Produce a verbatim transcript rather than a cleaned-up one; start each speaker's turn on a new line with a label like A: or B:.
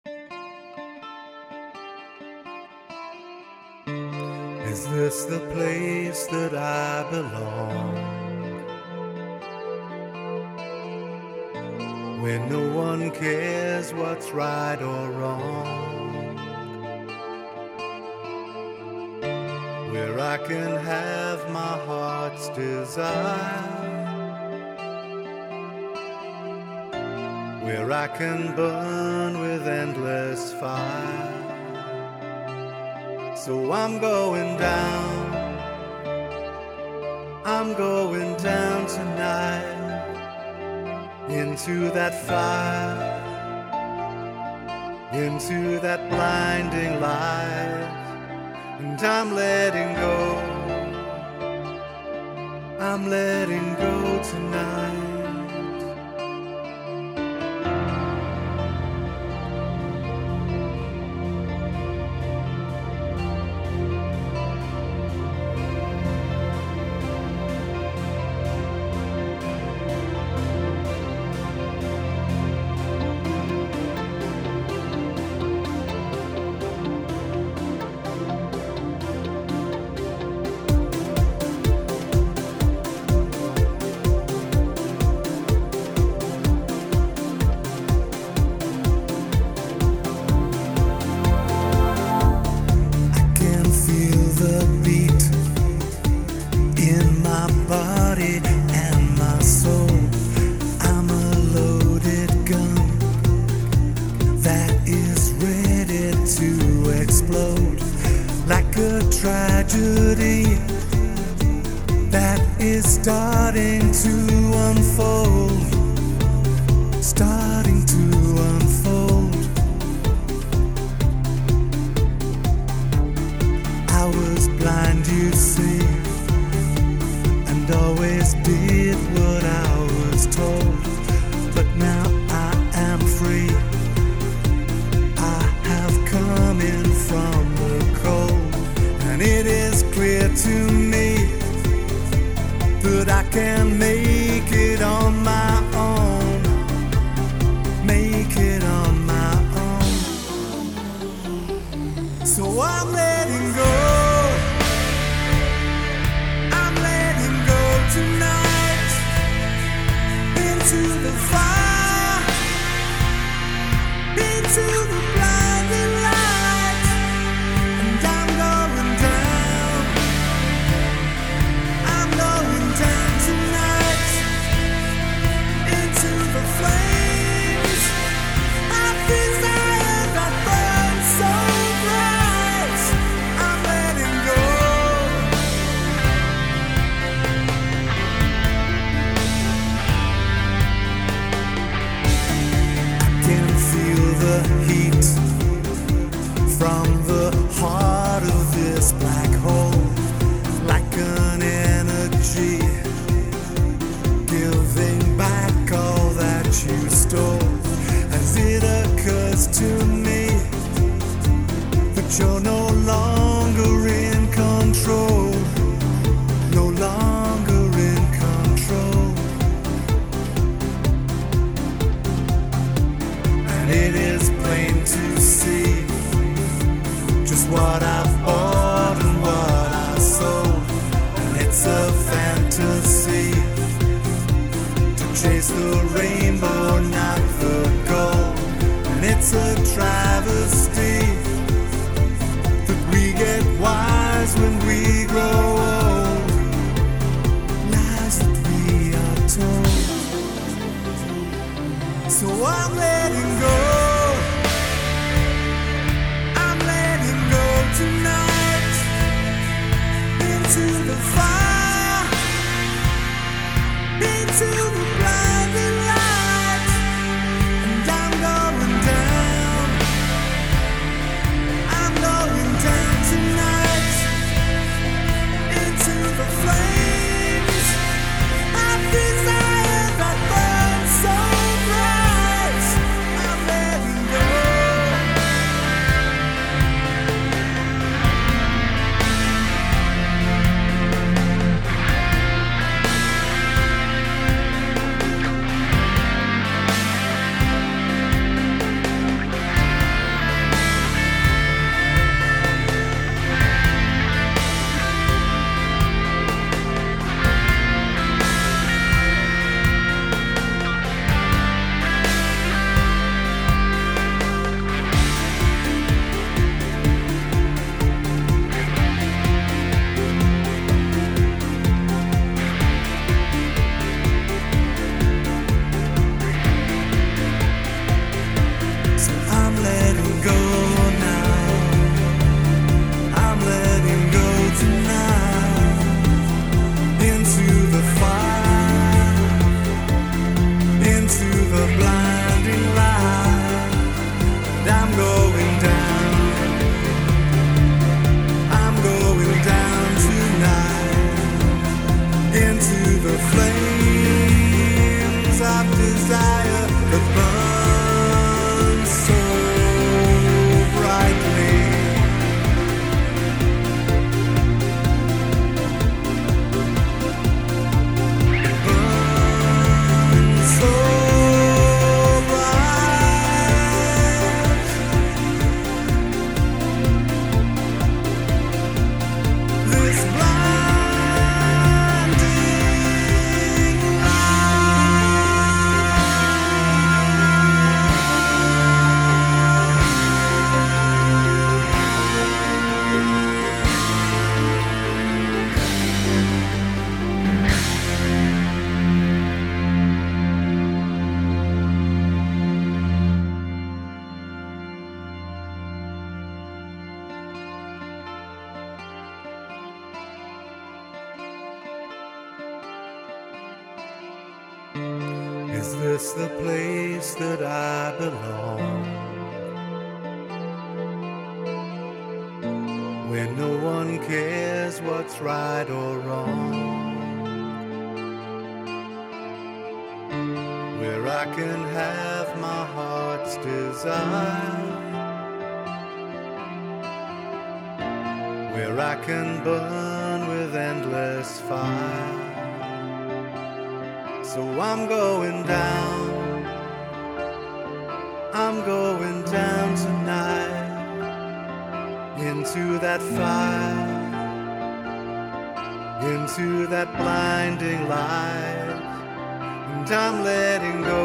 A: Is this the place that I belong? When no one cares what's right or wrong, where I can have my heart's desire, where I can burn with endless fire. So I'm going down, I'm going down tonight, into that fire, into that blinding light. And I'm letting go, I'm letting go tonight. Like a tragedy that is starting to unfold, starting to unfold. I was blind, you see, and always did what I was told, but now I am free. I have come in from the cold, and it is clear to me that I can make it on my own, make it on my own. So I'm letting go, I'm letting go tonight, into the fire, into the blinding light. And I'm going down, I'm going down tonight, into the flames of desire that burn so bright. I'm letting go, I can feel the heat from the heart of this black hole, like an energy, giving back all that you stole. As it occurs to me that you're no longer in control, no longer in control. And it is plain to see just what I've bought and what I sold. And it's a fantasy to chase the rainbow, not the gold. And it's a travesty that we get wise when we grow old. Lies that we are told. So I'm letting go, I'm letting go tonight, into the fire, into the blinding light. And I'm going down, I'm going down tonight, into the flames of desire that burn so bright. I'm the blinding light. And I'm going down, I'm going down tonight into the flames of desire that burn so brightly. Is this the place that I belong? When no one cares what's right or wrong? Where I can have my heart's desire, where I can burn with endless fire. So I'm going down, I'm going down tonight into that fire, into that blinding light, and I'm letting go.